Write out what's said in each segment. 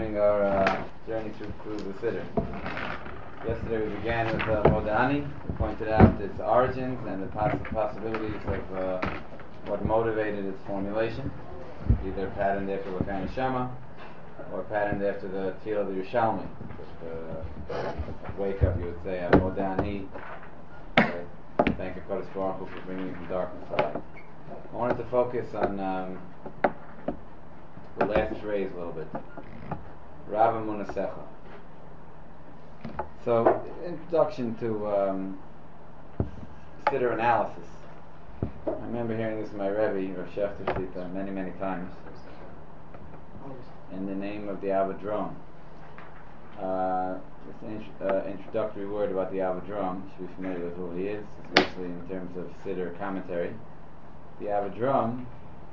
continuing our journey through the Siddur. Yesterday we began with Modani. We pointed out its origins and the possibilities of what motivated its formulation, either patterned after Lakai Neshama or patterned after the Tefillah of the Yerushalmi. Wake up, you would say, Modani. Thank HaKadosh Baruch Hu for bringing you from darkness to light. I wanted to focus on the last phrase a little bit. Rabba Munasecha. So, introduction to Siddur analysis. I remember hearing this from my Rebbe, Rav Shefter Shlita, many times, in the name of the Avedron. This introductory word about the Avedron, you should be familiar with who he is, especially in terms of Siddur commentary. The Avedron,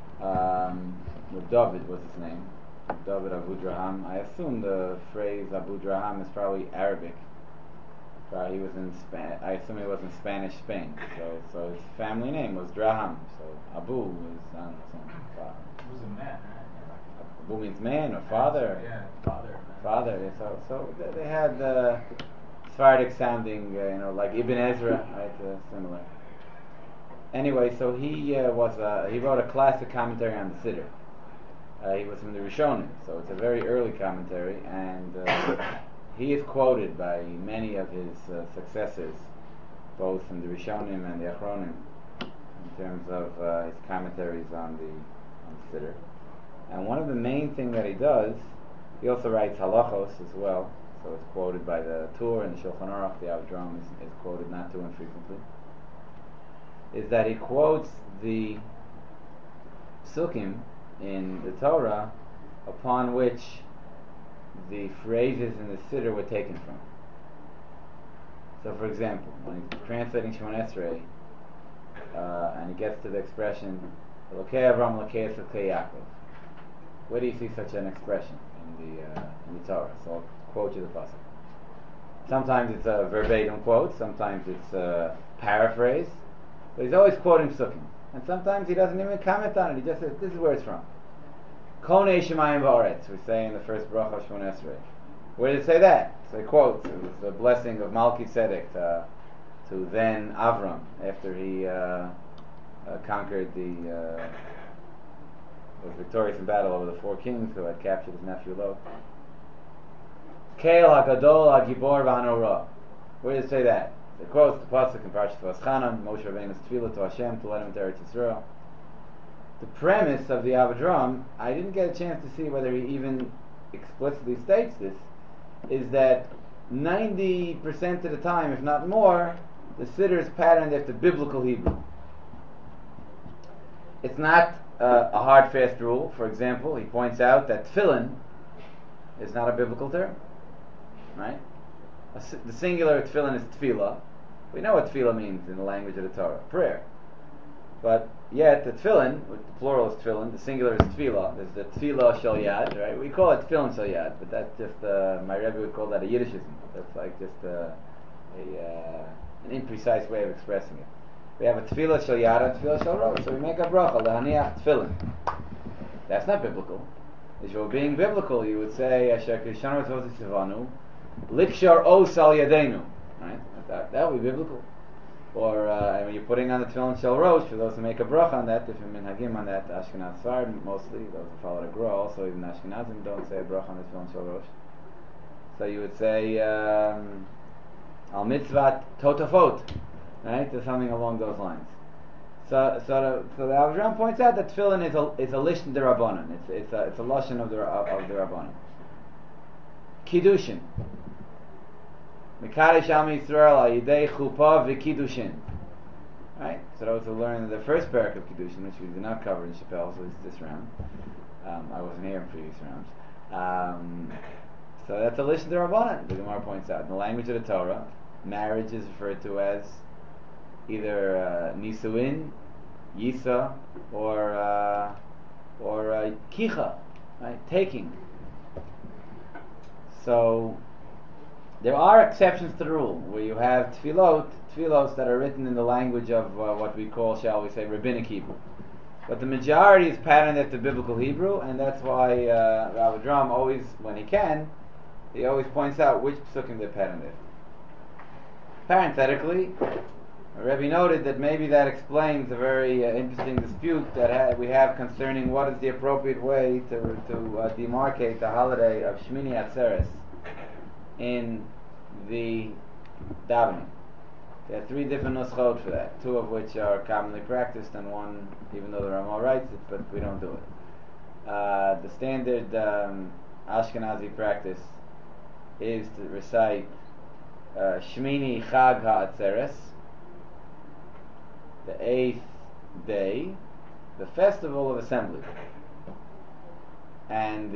David was his name, David Abudraham. I assume the phrase Abudraham is probably Arabic. He was in I assume he was in Spanish Spain. So his family name was Draham. So Abu was He was a man, right? Abu means man or father. Yeah, father. Father. Yeah, so they had Sephardic sounding, like Ibn Ezra, right? Similar. Anyway, so he wrote a classic commentary on the Siddur. He was from the Rishonim, so it's a very early commentary, and he is quoted by many of his successors, both from the Rishonim and the Achronim, in terms of his commentaries on the Siddur. And one of the main things that he does, he also writes halachos as well, so it's quoted by the Tur and the Shulchan Aruch. The Avedron is quoted not too infrequently, is that he quotes the psukim in the Torah upon which the phrases in the Siddur were taken from. So, for example, when he's translating Shemon Esrei, and he gets to the expression Elokei Avram, Elokei Yitzchak, Elokei Yaakov, where do you see such an expression in the Torah? So I'll quote you the pasuk. Sometimes it's a verbatim quote, sometimes it's a paraphrase, but he's always quoting psukim. And sometimes he doesn't even comment on it, he just says, this is where it's from. Konei Shemayim Va'aretz, we say in the first bracha of Shemon Esrei. Where did it say that? So he quotes, it was the blessing of Melchizedek to then Avram, after he conquered was victorious in battle over the 4 kings who had captured his nephew Lot. Keil HaGadol HaGibor VaHanorah. Where did it say that? It quotes the pasuk in Parashat Vaschanam, Moshe Rabbeinu's tefillah to Hashem to let him enter Eretz Yisrael. The premise of the Avedron, I didn't get a chance to see whether he even explicitly states this, is that 90% of the time, if not more, the Siddur is patterned after biblical Hebrew. It's not a hard, fast rule. For example, he points out that tefillin is not a biblical term, right? The singular tefillin is tefillah. We know what tefillah means in the language of the Torah, prayer. But yet the tefillin, the plural is tefillin, the singular is tefillah. There's the tefillah shel yad, right? We call it tefillin shel yad, but that's just my Rebbe would call that a Yiddishism. That's like just an imprecise way of expressing it. We have a tefillah shel yad and tefillah shel rosh, so we make a bracha lahaniach tefillin. That's not biblical. If you were being biblical, you would say asher kishanu tzvot tzivanu likshar os al yadeinu, right? That would be biblical. Or when you're putting on the tefillin shel rosh, for those who make a bracha on that, different minhagim on that, Ashkenaz Sfard mostly, those who follow the Gra, also even Ashkenazim don't say a bracha on the tefillin shel rosh. So you would say al mitzvat totafot, right? Or something along those lines. So the Avedron points out that tefillin is a lishon derabanan. It's a lashon of the rabbanan. Kiddushin. Mikadosh Am Yisrael al yidei chuppah v'kiddushin. Right? So those who learn the first parak of Kiddushin, which we did not cover in Chappelle's, at least this round. I wasn't here in previous rounds. So that's a lishon derabanan, the Gemara points out. In the language of the Torah, marriage is referred to as either nisuin, yisa, or kicha, right? Taking. So there are exceptions to the rule, where you have tefillos that are written in the language of what we call, shall we say, rabbinic Hebrew. But the majority is patterned after biblical Hebrew, and that's why Rav Drum always, when he can, he always points out which psukim they're patterned after. Parenthetically, Rebbe noted that maybe that explains a very interesting dispute that we have concerning what is the appropriate way to demarcate the holiday of Shmini Atzeres in the davening. There are three different nuschot for that, two of which are commonly practiced, and one, even though the Ramah writes it, but we don't do it. The standard Ashkenazi practice is to recite Shmini Chag HaAtzeres, the 8th day, the festival of assembly, and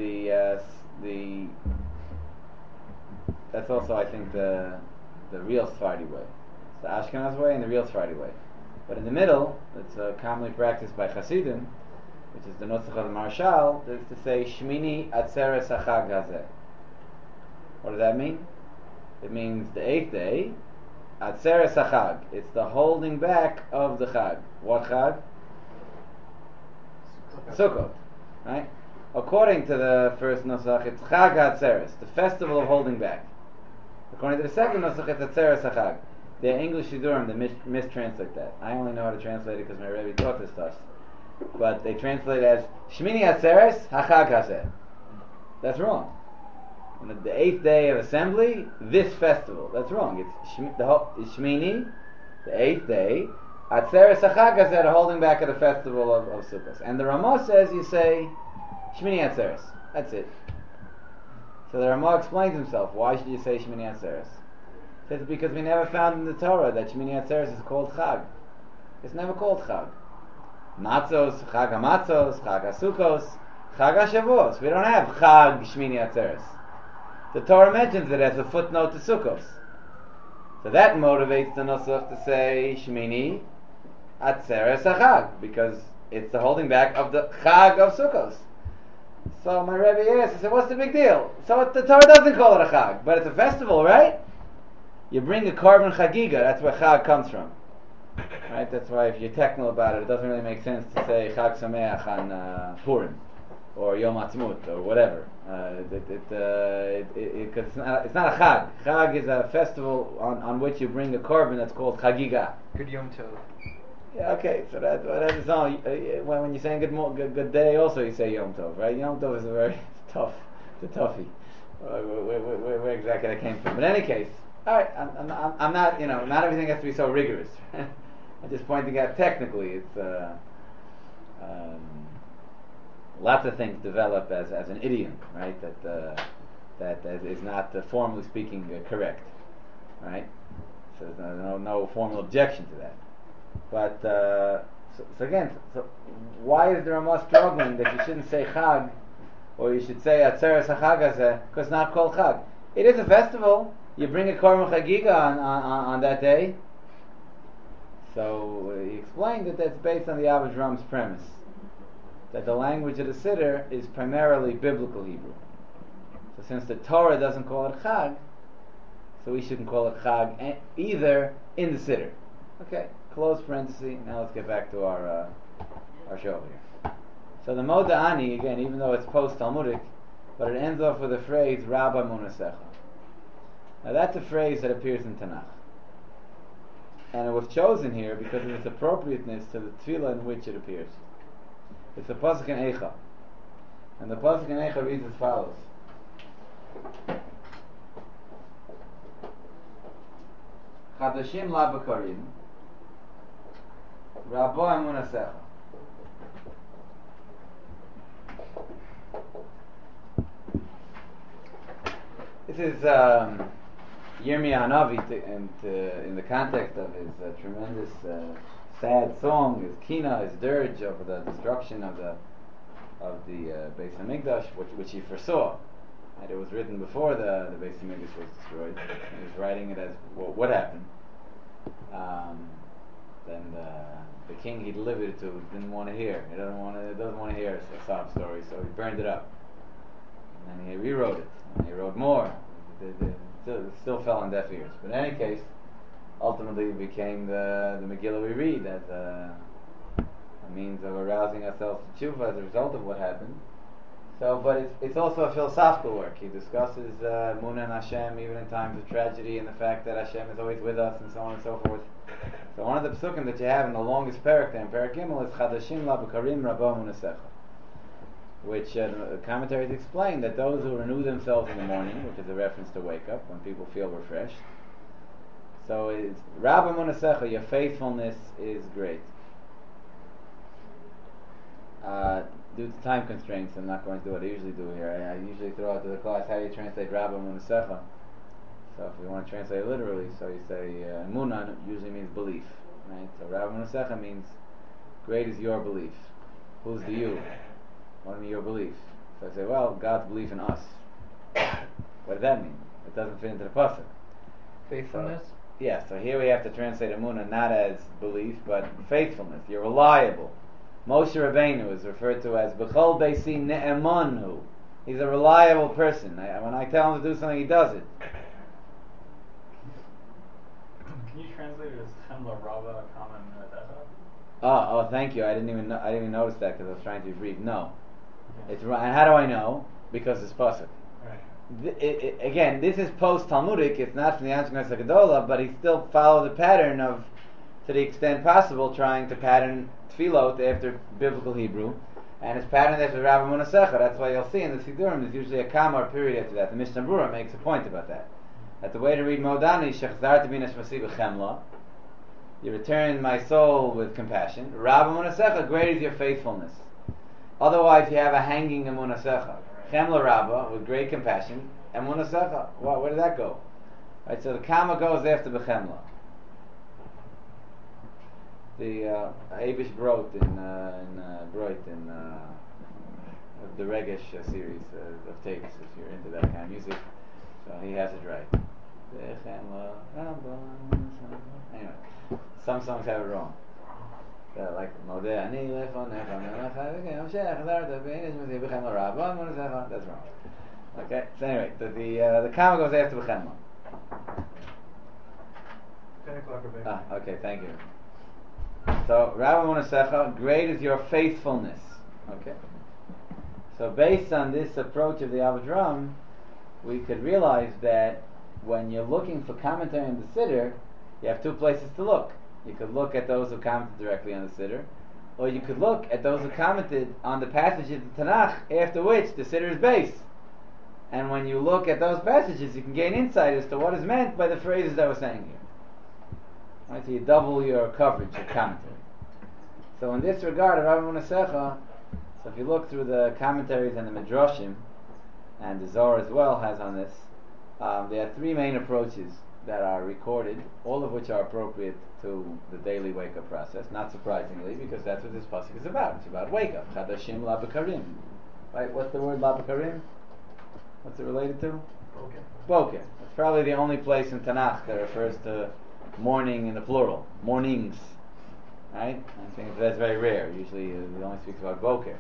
that's also, I think, the real Sephardi way. It's the Ashkenaz way and the real Sephardi way. But in the middle, it's commonly practiced by Hasidim, which is the Nusach of the Marshal, is to say Shmini Atzeres HaChag Hazeh. What does that mean? It means the 8th day, Atzeres HaChag. It's the holding back of the Chag. What Chag? Sukkot. Right? According to the first Nusach, it's Chag HaAtzeres, the festival of holding back. According to the second Nusach, it's Atzeres HaChag. The English Shidurim, they mistranslate that. I only know how to translate it because my Rebbe taught this to us. But they translate it as Shmini Atzeres HaChag Hazeh. That's wrong. On the 8th day of assembly, this festival. That's wrong. It's Shmini, the 8th day, Atzeres HaChag Hazeh, the holding back of the festival of Sukkot. And the Ramah says you say Shmini Atzeres. That's it. So the Ramah explains himself. Why should you say Shmini Atzeres? He says because we never found in the Torah that Shmini Atzeres is called Chag. It's never called Chag. Matzos, Chag HaMatzos, Chag HaSukkos, Chag HaShavuos. We don't have Chag Shmini Atzeres. The Torah mentions it as a footnote to Sukkos. So that motivates the Nusach to say Shmini Atzeres HaChag, because it's the holding back of the Chag of Sukkos. So my Rebbe asked, I said, what's the big deal? So the Torah doesn't call it a Chag, but it's a festival, right? You bring a korban chagiga, that's where Chag comes from. Right? That's why if you're technical about it, it doesn't really make sense to say Chag Sameach on Purim, or Yom Ha'atzmaut, or whatever. Because it's not a Chag. Chag is a festival on which you bring a korban that's called chagiga. Good Yom Tov. Yeah, okay, so that is all. When you're saying good day, also you say Yom Tov, right? Yom Tov is a very tough, it's a toughie. Where exactly that came from. But in any case, all right, I'm not, not everything has to be so rigorous. I'm just pointing out technically, it's lots of things develop as an idiom, right? That is not formally speaking correct, right? So there's no formal objection to that. But so again, why is the Ramah struggling that you shouldn't say Chag, or you should say Atzeres HaChag Hazeh, because it's not called Chag? It is a festival. You bring a korban chagiga on that day. So he explained that that's based on the Abbas Ram's premise that the language of the Siddur is primarily biblical Hebrew. So since the Torah doesn't call it Chag, so we shouldn't call it Chag either in the Siddur. Okay. Close parenthesis. Now let's get back to our show here. So the Moda Ani, again, even though it's post-Talmudic, but it ends off with the phrase Rabba Munasecha. Now that's a phrase that appears in Tanakh. And it was chosen here because of its appropriateness to the tefillah in which it appears. It's a pasuk in Eicha. And the pasuk in Eicha reads as follows. Chadashim la b'karim Rabba Munasecha. This is Yirmiyah Hanavi, in the context of his tremendous sad song, his kina, his dirge over the destruction of the Beis Hamikdash, which he foresaw. And it was written before the Beis Hamikdash was destroyed. He was writing it as what happened. Then the king he delivered it to didn't want to hear. He doesn't want to hear a sob story, so he burned it up. And then he rewrote it. And he wrote more. It still fell on deaf ears. But in any case, ultimately it became the Megillah we read as a means of arousing ourselves to tshuva as a result of what happened. So, but it's also a philosophical work. He discusses Emunah and Hashem even in times of tragedy, and the fact that Hashem is always with us, and so on and so forth. So one of the psukim that you have in the longest parak there, in Parak Gimel, is Chadashim la b'karim rabba munasecha, which the commentaries explain that those who renew themselves in the morning, which is a reference to wake up, when people feel refreshed. So it's rabba munasecha, your faithfulness is great. Due to time constraints, I'm not going to do what I usually do here. I usually throw out to the class, how do you translate Rabba Munasecha? So if you want to translate it literally, so you say, Emunah usually means belief, right? So Rabba Munasecha means, great is your belief. Who's the you? What do you mean your belief? So I say, well, God's belief in us. What does that mean? It doesn't fit into the pasuk. Faithfulness? So here we have to translate Emunah not as belief, but faithfulness. You're reliable. Moshe Rabbeinu is referred to as B'chol Beisi Ne'emanhu. He's a reliable person. When I tell him to do something, he does it. Can you translate it as Chemla Rava Kaman Medecha? Oh, thank you. I didn't even notice that because I was trying to be brief. No, Okay. it's right. And how do I know? Because it's pasuk. Right. Again, this is post Talmudic. It's not from the Anshe Gedola, but he still followed the pattern of, to the extent possible, trying to pattern tefillot after biblical Hebrew, and his pattern after Rabba Munasecha. That's why you'll see in the Sidurim there's usually a comma or period after that. The Mishnah Berurah makes a point about that. That the way to read Modani, Shechzar Tabina Shmasi B'chemla, you return my soul with compassion. Rabba Munasecha, great is your faithfulness. Otherwise, you have a hanging Munasecha. Chemla Rabba with great compassion, and Munasecha. Where did that go? Right. So the comma goes after B'chemla. The Abish Brot in the Regesh series of tapes, if you're into that kind of music. So he has it right. Anyway, some songs have it wrong. Like Modeh Ani Lefonecha Melecha that's wrong. Okay, so anyway, the comma goes after B'chemla. 10 o'clock or Okay, thank you. So, Rabba Munasecha, great is your faithfulness. Okay. So, based on this approach of the Avedram, we could realize that when you're looking for commentary on the Siddur, you have two places to look. You could look at those who commented directly on the Siddur, or you could look at those who commented on the passages of the Tanakh after which the Siddur is based. And when you look at those passages, you can gain insight as to what is meant by the phrases that we're saying here. Right, so you double your coverage of commentary. So in this regard of Rabba Munasecha, so if you look through the commentaries and the Midrashim, and the Zohar as well has on this, there are three main approaches that are recorded, all of which are appropriate to the daily wake-up process, not surprisingly, because that's what this pasuk is about. It's about wake-up. Chadashim la b'karim. Right, what's the word la b'karim? What's it related to? Boker. It's probably the only place in Tanakh that refers to morning in the plural, mornings, right? I think that's very rare. Usually, he only speaks about boker.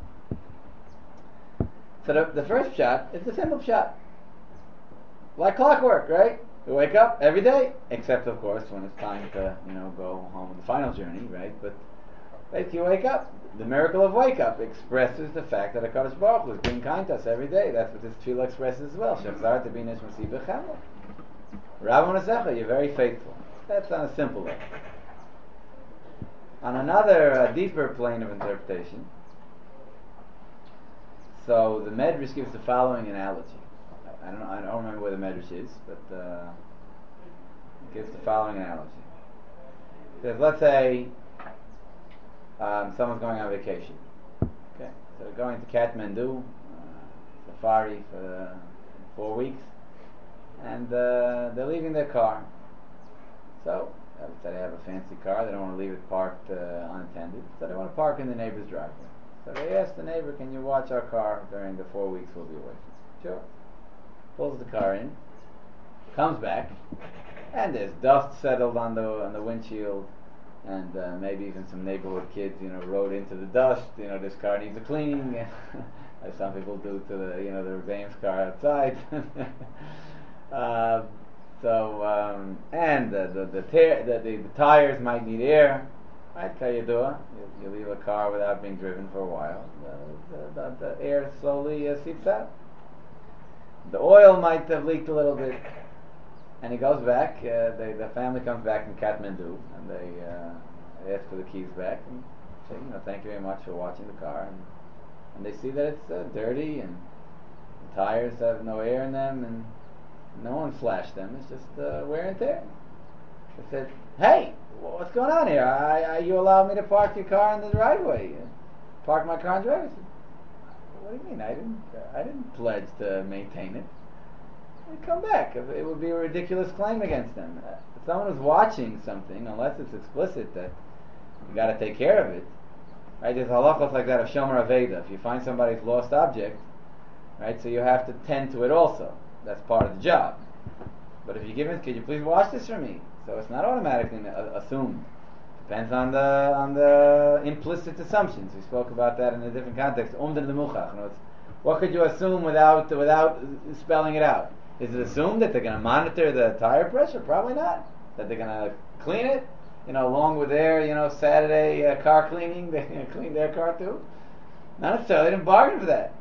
So the first shot is the simple shot, like clockwork, right? We wake up every day, except of course when it's time to go home on the final journey, right? But you wake up. The miracle of wake up expresses the fact that HaKadosh Baruch Hu is being kind to us every day. That's what this tefillah expresses as well. Shechzar Tabina Shmasi B'chemla. Rabba Munasecha, you're very faithful. That's on a simple level. On another deeper plane of interpretation, so the Medrash gives the following analogy. I don't remember where the Medrash is, but it gives the following analogy. It says, let's say someone's going on vacation. Okay, so they're going to Kathmandu, safari for 4 weeks, and they're leaving their car. So, let's say they have a fancy car, they don't want to leave it parked unattended, so they want to park in the neighbor's driveway. So they ask the neighbor, can you watch our car during the 4 weeks we'll be away? Sure. Pulls the car in, comes back, and there's dust settled on the windshield, and maybe even some neighborhood kids, rode into the dust. This car needs a cleaning, as some people do to the Rebbeim's car outside. And the tires might need air, right? Kayadua, you leave a car without being driven for a while, the air slowly seeps out. The oil might have leaked a little bit, and he goes back. The family comes back from Kathmandu, and they ask for the keys back and say, thank you very much for watching the car. And they see that it's dirty and the tires have no air in them, and no one flashed them. It's just wear and tear. They said, "Hey, what's going on here? You allowed me to park your car in the driveway. Park my car in the driveway." I said, "What do you mean? I didn't pledge to maintain it. They come back. It would be a ridiculous claim against them. If someone is watching something, unless it's explicit that you got to take care of it, right? There's halachos like that of shomer aveda. If you find somebody's lost object, right, so you have to tend to it also. That's part of the job. But if you give it, could you please wash this for me? So it's not automatically assumed. Depends on the implicit assumptions. We spoke about that in a different context. What could you assume without spelling it out? Is it assumed that they're going to monitor the tire pressure? Probably not. That they're going to clean it, along with their, Saturday car cleaning. They're going to clean their car too. Not necessarily. They didn't bargain for that.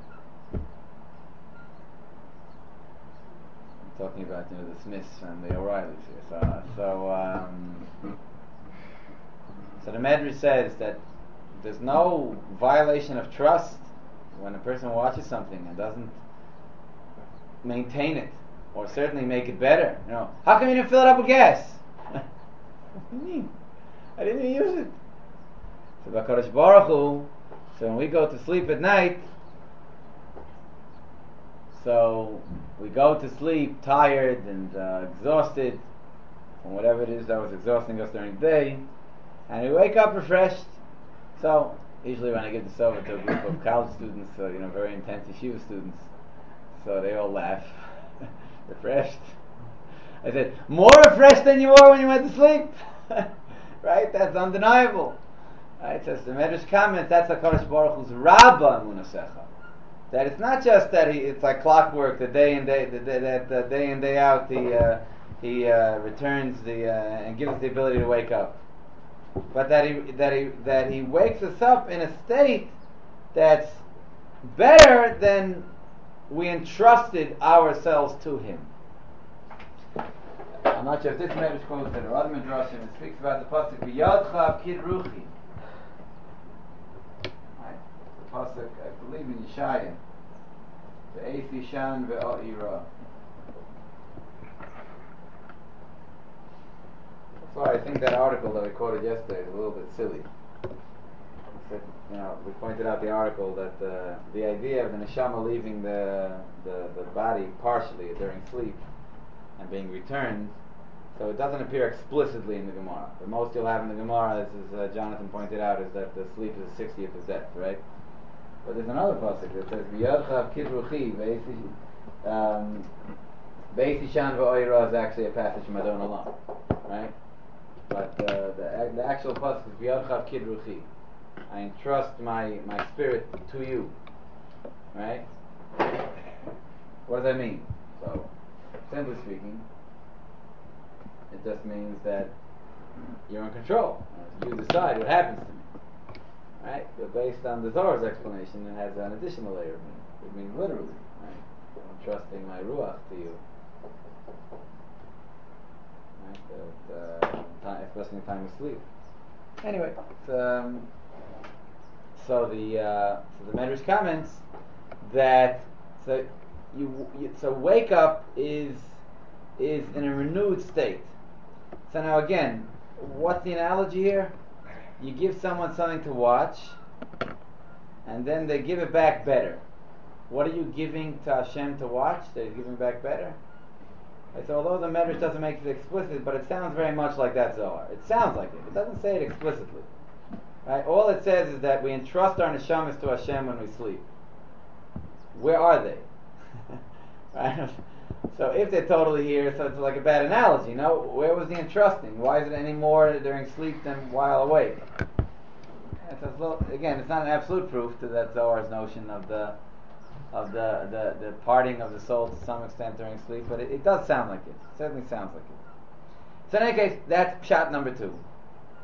I'm talking about the Smiths and the O'Reillys here. So the Medrash says that there's no violation of trust when a person watches something and doesn't maintain it, or certainly make it better. How come you didn't fill it up with gas? What do you mean? I didn't even use it. So B'Kadosh Baruch Hu, so when we go to sleep at night, so we go to sleep tired and exhausted from whatever it is that was exhausting us during the day, and we wake up refreshed. So usually when I give this over to a group of college students, very intense yeshiva students, so they all laugh. Refreshed. I said, more refreshed than you were when you went to sleep. Right? That's undeniable. Right? So the Medrash comments, that's HaKadosh Baruch Hu's Rabba Munasecha. That it's not just that it's like clockwork, the day in day out he returns and gives us the ability to wake up, but that he wakes us up in a state that's better than we entrusted ourselves to him. I'm not sure if this Medrash quotes it or other Midrashim. It speaks about the pasuk V'yadcha Kid Ruchi. The pasuk, I believe in Yeshaya. Ve'eisi Shan ve'a'ira. That's why I think that article that we quoted yesterday is a little bit silly. We pointed out the article that the idea of the neshama leaving the body partially during sleep and being returned, so it doesn't appear explicitly in the Gemara. The most you'll have in the Gemara, as Jonathan pointed out, is that the sleep is the 60th of death, right? But there's another pasuk that says V'yadcha Kid Ruchi Ve'eisi Shan ve'oira is actually a passage from Adon Olam, right? But the actual pasuk is V'yadcha Kid Ruchi. I entrust my spirit to you. Right? What does that mean? So, simply speaking, it just means that you're in control. You decide what happens to me. Right? But based on the Zohar's explanation, it has an additional layer of meaning. It means literally. Right? I'm trusting my ruach to you. Right? Especially in time of sleep. Anyway, so the Medrash comments that so wake up is in a renewed state. So now again, what's the analogy here? You give someone something to watch, and then they give it back better. What are you giving to Hashem to watch? They're giving back better. Right, so although the Medrash doesn't make it explicit, but it sounds very much like that Zohar. It sounds like it. It doesn't say it explicitly. Right? All it says is that we entrust our neshamas to Hashem when we sleep. Where are they? Right? So if they're totally here, so it's like a bad analogy. Where was the entrusting? Why is it any more during sleep than while awake? And so again, it's not an absolute proof to that Zohar's notion of the parting of the soul to some extent during sleep, but it does sound like it. It certainly sounds like it. So in any case, that's pshat number 2.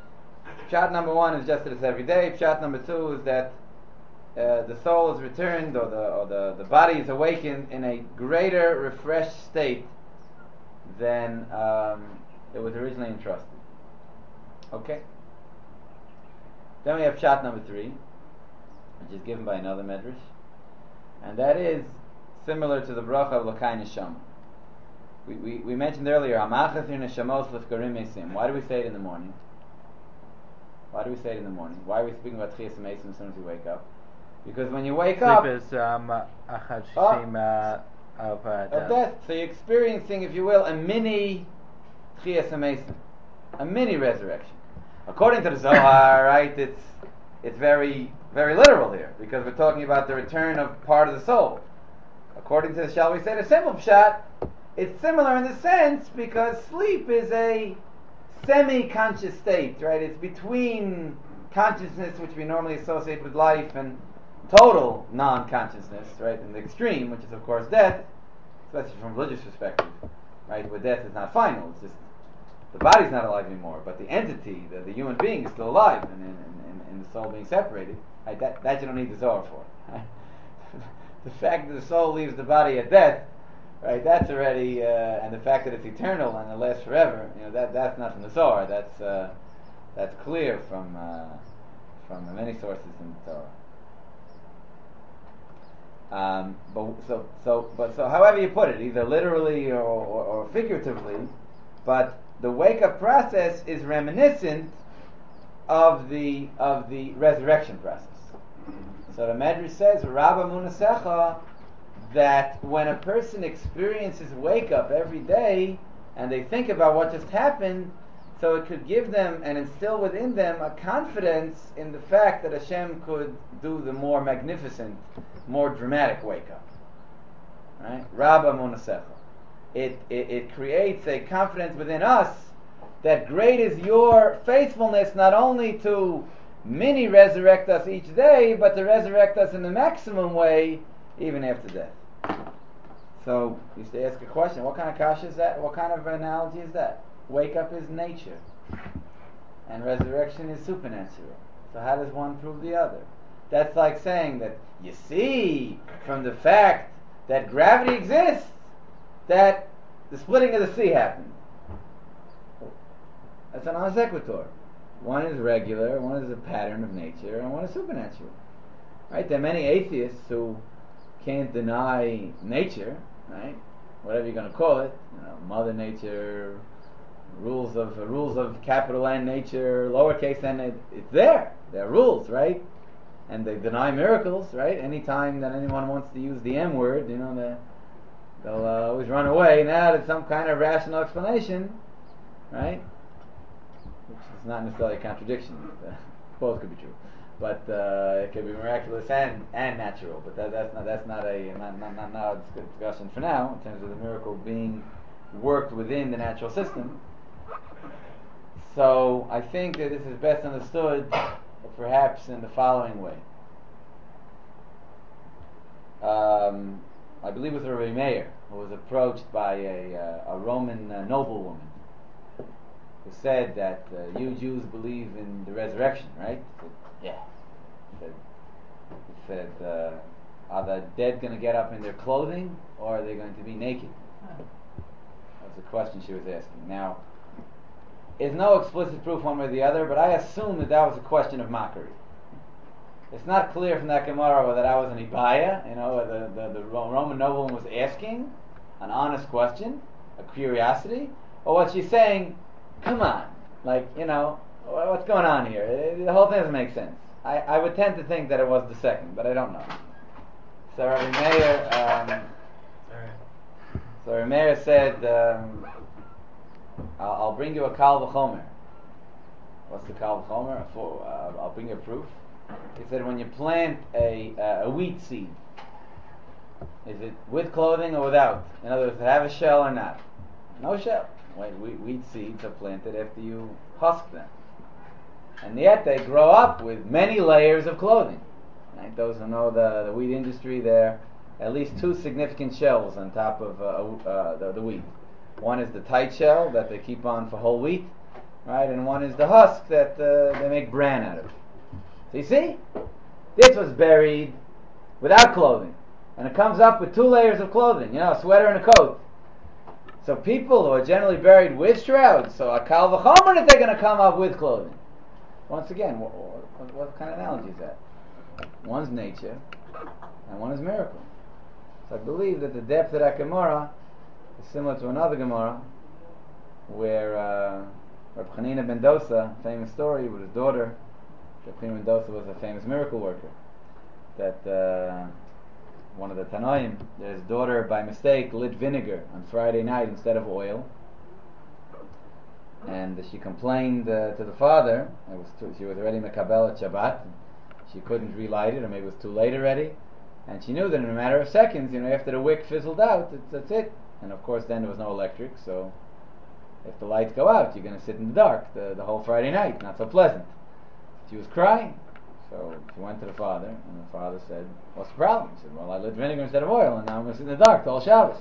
Pshat number one is just that it's every day. Pshat number two is that the soul is returned, or the body is awakened in a greater, refreshed state than it was originally entrusted. Okay. Then we have pshat number three, which is given by another medrash, and that is similar to the bracha of L'kai Neshama. We mentioned earlier, Amachas Neshamos L'fkarim Mesim. Why do we say it in the morning? Why do we say it in the morning? Why are we speaking about Tchias Mesim as soon as you wake up? Because when you wake up, sleep is Achad Shishim of death. So you're experiencing, if you will, a mini Tchias Mesim, a mini resurrection. According to the Zohar, right, it's very, very literal here, because we're talking about the return of part of the soul. According to, shall we say, the simple pshat, it's similar in the sense because sleep is a semi-conscious state, right? It's between consciousness, which we normally associate with life, and total non-consciousness, right? In the extreme, which is of course death, especially from a religious perspective, right? Where death is not final, it's just the body's not alive anymore, but the entity, the human being, is still alive, and the soul being separated. Right? That you don't need the Zohar for. Right? The fact that the soul leaves the body at death, right? That's already, and the fact that it's eternal and it lasts forever. That's not from the Zohar. That's clear from many sources in the Torah. But however you put it, either literally or figuratively, but the wake-up process is reminiscent of the resurrection process. So the Medrash says, Rabba Munasecha, that when a person experiences wake-up every day and they think about what just happened, so it could give them and instill within them a confidence in the fact that Hashem could do the more magnificent, more dramatic wake-up. Right? Rabba Munasecha. It creates a confidence within us that great is your faithfulness not only to mini resurrect us each day, but to resurrect us in the maximum way even after death. So you used to ask a question, what kind of kasha is that? What kind of analogy is that? Wake up is nature and resurrection is supernatural. So how does one prove the other? That's like saying that, you see, from the fact that gravity exists, that the splitting of the sea happened. That's a non sequitur. One is regular, one is a pattern of nature, and one is supernatural. Right? There are many atheists who can't deny nature, right? Whatever you're going to call it, Mother Nature, rules of capital N nature, lowercase n. It's there. There are rules, right? And they deny miracles, right? Anytime that anyone wants to use the M word, they'll always run away. Now there's some kind of rational explanation, right? Which is not necessarily a contradiction. Both could be true, but it could be miraculous and natural. But that's not a discussion for now in terms of the miracle being worked within the natural system. So I think that this is best understood, perhaps in the following way. I believe it was Rabbi Meir who was approached by a Roman noblewoman who said that you Jews believe in the resurrection, right? He said, yeah. He said, are the dead going to get up in their clothing, or are they going to be naked? That was the question she was asking. Now, there's no explicit proof one way or the other, but I assume that was a question of mockery. It's not clear from that Gemara whether that was an ibaya, the Roman nobleman was asking an honest question, a curiosity, or what she's saying, come on, what's going on here? The whole thing doesn't make sense. I would tend to think that it was the second, but I don't know. So Rabbi Meir said, I'll bring you a kal v'chomer. What's the kal v'chomer? I'll bring you a proof. He said, when you plant a wheat seed, is it with clothing or without? In other words, does it have a shell or not? No shell. Wheat seeds are planted after you husk them. And yet they grow up with many layers of clothing. Right? Those who know the wheat industry, there are at least two significant shells on top of the wheat. One is the tight shell that they keep on for whole wheat, right? And one is the husk that they make bran out of. So you see, this was buried without clothing, and it comes up with 2 layers of clothing, a sweater and a coat. So people who are generally buried with shrouds, so a kal v'chomer that they're going to come up with clothing. Once again, what kind of analogy is that? One's nature, and one is miracle. So I believe that the depth of that Gemara is similar to another Gemara, where Reb Chanina ben Dosa, famous story with his daughter. Reb Chanina ben Dosa was a famous miracle worker. That one of the Tanoim, his daughter by mistake lit vinegar on Friday night instead of oil, and she complained to the father. She was already Mekabel at Shabbat. She couldn't relight it, or maybe it was too late already. And she knew that in a matter of seconds, after the wick fizzled out, that's it. And of course, then there was no electric, so if the lights go out, you're going to sit in the dark the whole Friday night. Not so pleasant. She was crying. So she went to the father, and the father said, "What's the problem?" He said, "Well, I lit vinegar instead of oil, and now I'm going to sit in the dark the whole Shabbos."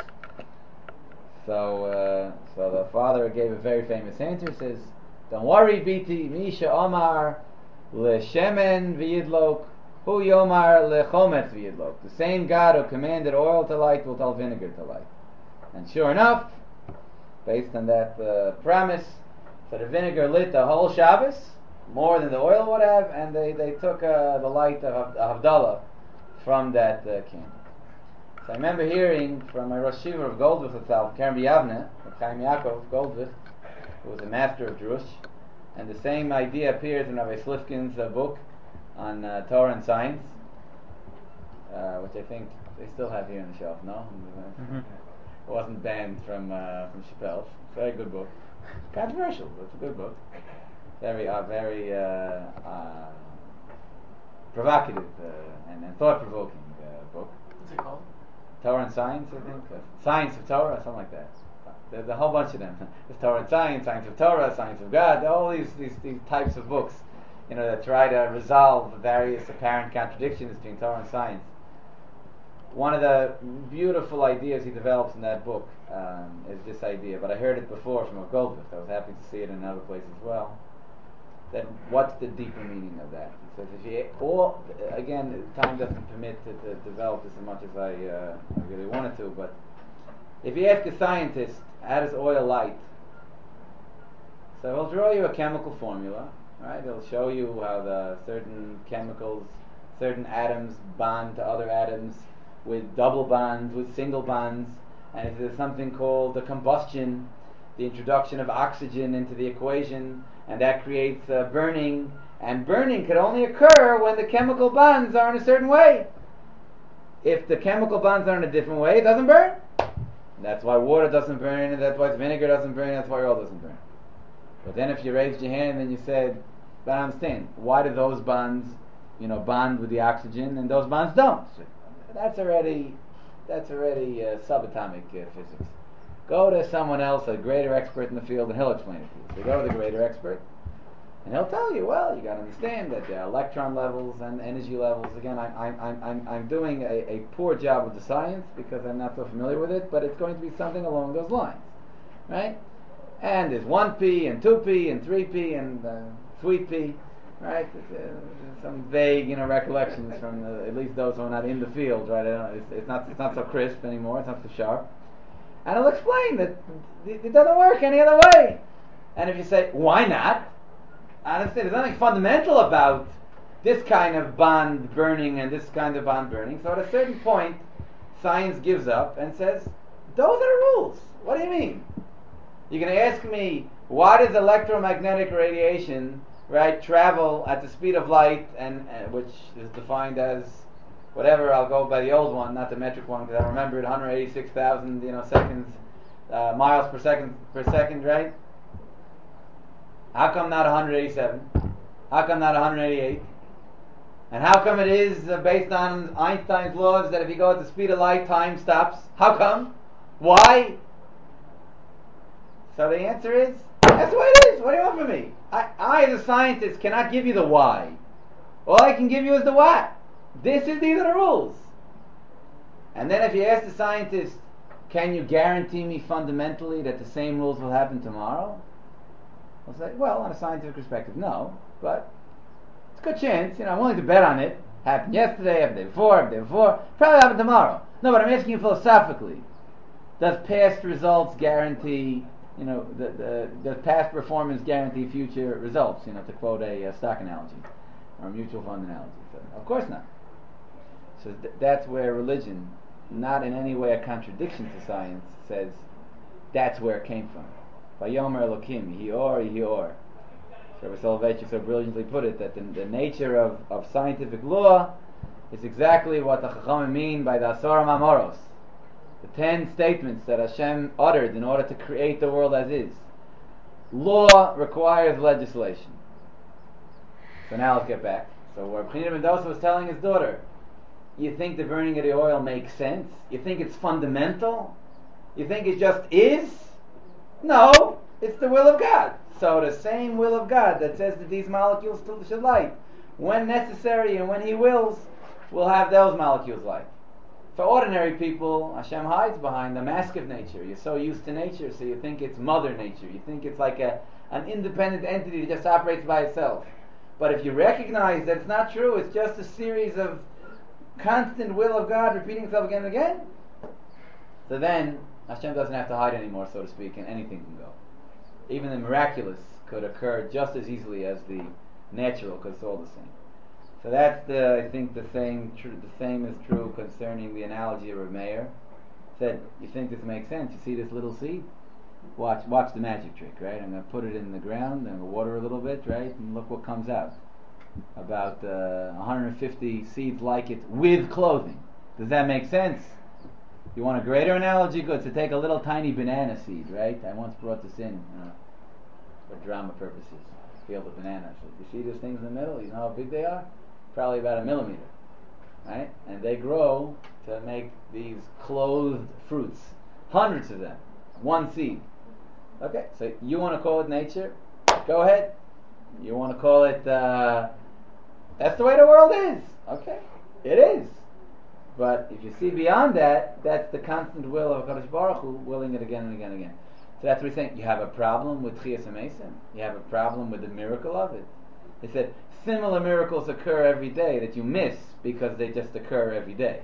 So the father gave a very famous answer. He says, "Don't worry, Biti, Misha Omar leShemen v'yidlok, hu Yomar leChometz v'yidlok." The same God who commanded oil to light will tell vinegar to light. And sure enough, based on that promise, so the vinegar lit the whole Shabbos, more than the oil would have, and they took the light of Havdalah from that candle. So I remember hearing from my Rosh Yeshiva of Goldvich itself, Karen B'Yavne, of Chaim Yaakov Goldvich, who was a master of Drush, and the same idea appears in Rabbi Slifkin's book on Torah and Science, which I think they still have here on the shelf, no? Mm-hmm. It wasn't banned from Chappelle's. Very good book. Controversial, but it's a good book. Very provocative and thought-provoking book. What's it called? Torah and Science, I think. Science of Torah, something like that. There's a whole bunch of them. There's Torah and Science, Science of Torah, Science of God. All these types of books, that try to resolve various apparent contradictions between Torah and Science. One of the beautiful ideas he develops in that book is this idea, but I heard it before from a Goldvich. I was happy to see it in another place as well. That what's the deeper meaning of that? He says, again, time doesn't permit to develop this as much as I really wanted to, but if you ask a scientist, how does oil light? So he'll draw you a chemical formula, right? He'll show you how the certain chemicals, certain atoms bond to other atoms with double bonds, with single bonds, and if there's something called the combustion, the introduction of oxygen into the equation, and that creates burning, and burning could only occur when the chemical bonds are in a certain way. If the chemical bonds are in a different way, it doesn't burn. That's why water doesn't burn, and that's why vinegar doesn't burn, and that's why oil doesn't burn. But then if you raised your hand and you said, "But I understand, why do those bonds, bond with the oxygen, and those bonds don't?" So that's already subatomic physics. Go to someone else, a greater expert in the field, and he'll explain it to you. So go to the greater expert, and he'll tell you, well, you got to understand that there are electron levels and energy levels. Again, I'm doing a poor job with the science because I'm not so familiar with it, but it's going to be something along those lines, right? And there's 1p and 2p and 3p and sweet p, right? Some vague, recollections from at least those who are not in the field, right? It's not so crisp anymore. It's not so sharp. And I'll explain that it doesn't work any other way. And if you say, why not? Honestly, there's nothing fundamental about this kind of bond burning and this kind of bond burning. So at a certain point, science gives up and says, those are the rules. What do you mean? You're going to ask me, why does electromagnetic radiation, right, travel at the speed of light, and which is defined as whatever, I'll go by the old one, not the metric one, because I remember it, 186,000, seconds, miles per second, right? How come not 187? How come not 188? And how come it is based on Einstein's laws that if you go at the speed of light, time stops? How come? Why? So the answer is, that's the way it is. What do you want from me? I as a scientist, cannot give you the why. All I can give you is the what. These are the rules. And then if you ask the scientist, can you guarantee me fundamentally that the same rules will happen tomorrow? We'll say, well, on a scientific perspective, no, but it's a good chance. I'm willing to bet on it. Happened yesterday, happened the day before, probably happen tomorrow. No, but I'm asking you philosophically. Does past results guarantee, does past performance guarantee future results? To quote a stock analogy or a mutual fund analogy. So, of course not. So that's where religion, not in any way a contradiction to science, says that's where it came from. Vayomer Elokim, Yior. So Rabbi Soloveitchik so brilliantly put it that the nature of scientific law is exactly what the Chachamim mean by the Asara Mamoros, the 10 statements that Hashem uttered in order to create the world as is. Law requires legislation. So now let's get back. So where B'china Mendoza was telling his daughter, you think the burning of the oil makes sense? You think it's fundamental? You think it just is? No, it's the will of God. So the same will of God that says that these molecules should light, when necessary and when He wills, will have those molecules light. For ordinary people, Hashem hides behind the mask of nature. You're so used to nature, so you think it's Mother Nature. You think it's like an independent entity that just operates by itself. But if you recognize that it's not true, it's just a series of constant will of God repeating itself again and again, so then Hashem doesn't have to hide anymore, so to speak, and anything can go. Even the miraculous could occur just as easily as the natural, because it's all the same. So that's I think the same is true concerning the analogy of Rav Meir. Said, you think this makes sense? You see this little seed? Watch the magic trick, right? I'm going to put it in the ground, and water a little bit, right? And look what comes out. About 150 seeds like it with clothing. Does that make sense? You want a greater analogy? Good. So take a little tiny banana seed, right? I once brought this in for drama purposes. Field of bananas. You see those things in the middle? You know how big they are? Probably about 1 millimeter, right? And they grow to make these clothed fruits. Hundreds of them. One seed. Okay, so you want to call it nature? Go ahead. You want to call it, that's the way the world is. Okay, it is. But if you see beyond that, that's the constant will of HaKadosh Baruch Hu, willing it again and again and again. So that's what he's saying. You have a problem with Chiyas HaMesim. You have a problem with the miracle of it. He said, similar miracles occur every day that you miss because they just occur every day.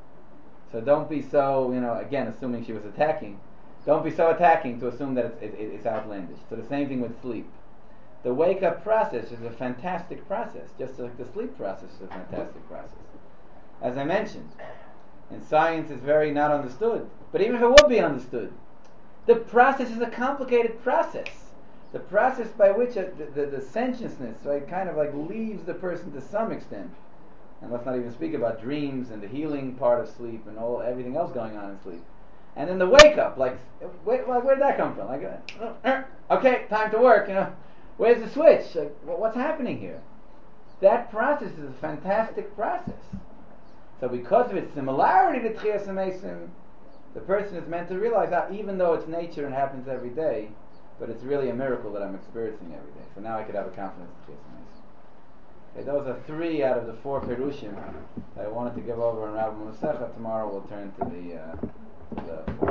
So don't be so, again, assuming she was attacking, don't be so attacking to assume that it's outlandish. So the same thing with sleep. The wake-up process is a fantastic process, just like the sleep process is a fantastic process. As I mentioned, and science is very not understood, but even if it would be understood, the process is a complicated process. The process by which the sentiousness, right, kind of like leaves the person to some extent. And let's not even speak about dreams and the healing part of sleep and everything else going on in sleep. And then the wake-up, like, where did that come from? Like, okay, time to work, Where's the switch? Like, what's happening here? That process is a fantastic process. So because of its similarity to Tchias HaMesim, the person is meant to realize that even though it's nature and happens every day, but it's really a miracle that I'm experiencing every day. So now I could have a confidence in Tchias HaMesim. Okay, those are 3 out of the 4 Perushim that I wanted to give over on Rabbah Masecha. Tomorrow we'll turn to the 4th.